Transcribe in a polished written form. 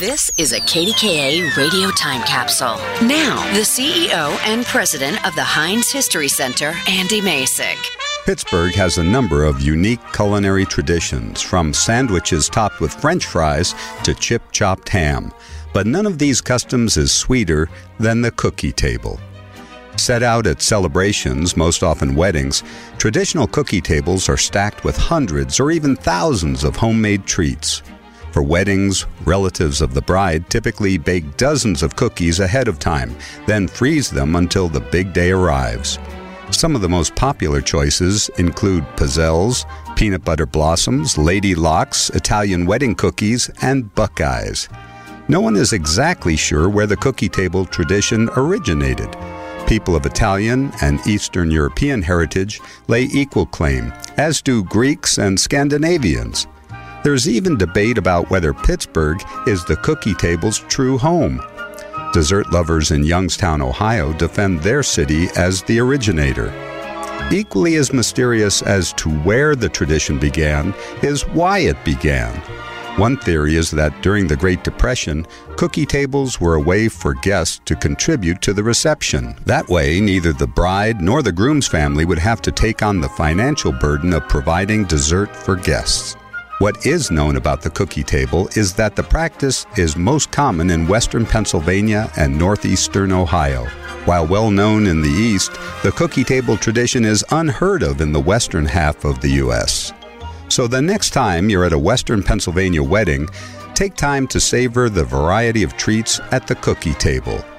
This is a KDKA radio time capsule. Now, the CEO and president of the Heinz History Center, Andy Masek. Pittsburgh has a number of unique culinary traditions, from sandwiches topped with French fries to chip-chopped ham. But none of these customs is sweeter than the cookie table. Set out at celebrations, most often weddings, traditional cookie tables are stacked with hundreds or even thousands of homemade treats. For weddings, relatives of the bride typically bake dozens of cookies ahead of time, then freeze them until the big day arrives. Some of the most popular choices include pizzelles, peanut butter blossoms, lady locks, Italian wedding cookies, and buckeyes. No one is exactly sure where the cookie table tradition originated. People of Italian and Eastern European heritage lay equal claim, as do Greeks and Scandinavians. There's even debate about whether Pittsburgh is the cookie table's true home. Dessert lovers in Youngstown, Ohio, defend their city as the originator. Equally as mysterious as to where the tradition began is why it began. One theory is that during the Great Depression, cookie tables were a way for guests to contribute to the reception. That way, neither the bride nor the groom's family would have to take on the financial burden of providing dessert for guests. What is known about the cookie table is that the practice is most common in western Pennsylvania and northeastern Ohio. While well known in the East, the cookie table tradition is unheard of in the western half of the U.S. So the next time you're at a western Pennsylvania wedding, take time to savor the variety of treats at the cookie table.